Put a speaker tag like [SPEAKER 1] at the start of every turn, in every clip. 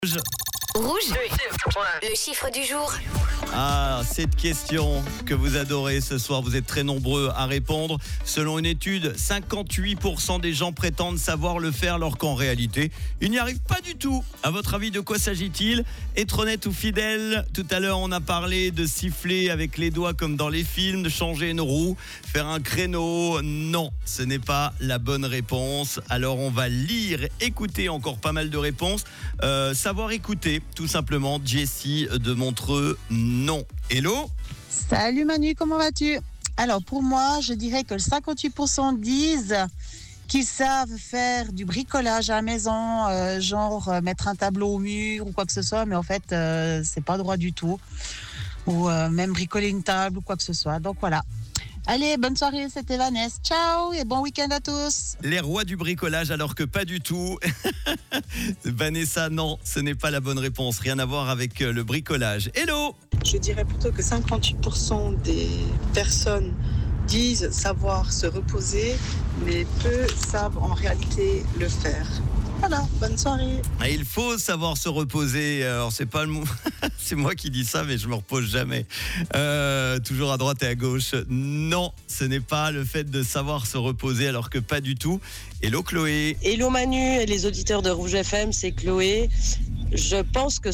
[SPEAKER 1] Rouge, le chiffre du jour.
[SPEAKER 2] Ah, cette question que vous adorez ce soir, vous êtes très nombreux à répondre. Selon une étude, 58% des gens prétendent savoir le faire alors qu'en réalité, ils n'y arrivent pas du tout. À votre avis, de quoi s'agit-il? Être honnête ou fidèle? Tout à l'heure, on a parlé de siffler avec les doigts comme dans les films, de changer une roue, faire un créneau. Non, ce n'est pas la bonne réponse. Alors, on va lire, écouter encore pas mal de réponses. Savoir écouter, tout simplement. Jessie de Montreux, non. Hello?
[SPEAKER 3] Salut Manu, comment vas-tu? Alors pour moi, je dirais que 58% disent qu'ils savent faire du bricolage à la maison, genre mettre un tableau au mur ou quoi que ce soit, mais en fait, c'est pas droit du tout. Ou même bricoler une table ou quoi que ce soit. Donc voilà. Allez, bonne soirée, c'était Vanessa. Ciao et bon week-end à tous.
[SPEAKER 2] Les rois du bricolage alors que pas du tout. Vanessa, non, ce n'est pas la bonne réponse. Rien à voir avec le bricolage. Hello!
[SPEAKER 4] Je dirais plutôt que 58% des personnes disent savoir se reposer, mais peu savent en réalité le faire. Voilà, bonne soirée.
[SPEAKER 2] Et il faut savoir se reposer. Alors c'est pas le mot. C'est moi qui dis ça, mais je me repose jamais. Toujours à droite et à gauche. Non, ce n'est pas le fait de savoir se reposer, alors que pas du tout. Hello Chloé.
[SPEAKER 5] Hello Manu et les auditeurs de Rouge FM, c'est Chloé. Je pense que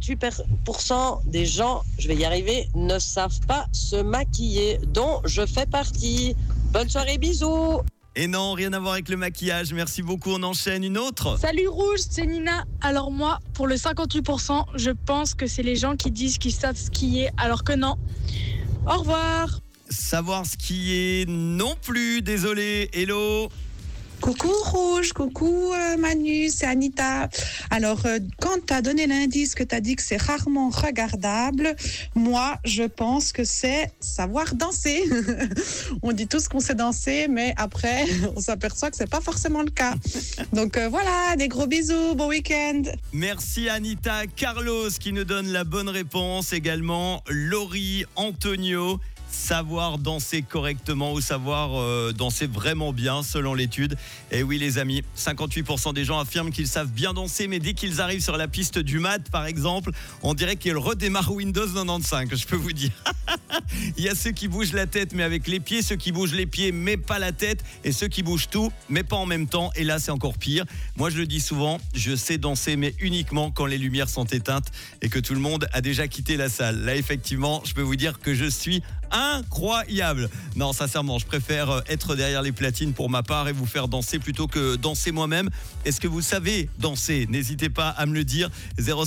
[SPEAKER 5] 58% des gens, je vais y arriver, ne savent pas se maquiller, dont je fais partie. Bonne soirée, bisous.
[SPEAKER 2] Et non, rien à voir avec le maquillage. Merci beaucoup, on enchaîne une autre.
[SPEAKER 6] Salut Rouge, c'est Nina. Alors moi, pour le 58%, je pense que c'est les gens qui disent qu'ils savent skier, alors que non. Au revoir.
[SPEAKER 2] Savoir skier non plus, désolé. Hello.
[SPEAKER 7] Coucou Rouge, coucou Manu, c'est Anita. Alors, quand tu as donné l'indice que tu as dit que c'est rarement regardable, moi, je pense que c'est savoir danser. On dit tous qu'on sait danser, mais après, on s'aperçoit que c'est pas forcément le cas. Donc voilà, des gros bisous, bon week-end.
[SPEAKER 2] Merci Anita. Carlos qui nous donne la bonne réponse. Également Laurie, Antonio. Savoir danser correctement ou savoir danser vraiment bien selon l'étude. Et oui les amis, 58% des gens affirment qu'ils savent bien danser, mais dès qu'ils arrivent sur la piste du mat par exemple, on dirait qu'ils redémarrent Windows 95, je peux vous dire. Il y a ceux qui bougent la tête mais avec les pieds, ceux qui bougent les pieds mais pas la tête, et ceux qui bougent tout mais pas en même temps, et là c'est encore pire. Moi je le dis souvent, je sais danser mais uniquement quand les lumières sont éteintes et que tout le monde a déjà quitté la salle. Là effectivement, je peux vous dire que je suis incroyable. Non, sincèrement, je préfère être derrière les platines pour ma part et vous faire danser plutôt que danser moi-même. Est-ce que vous savez danser? N'hésitez pas à me le dire.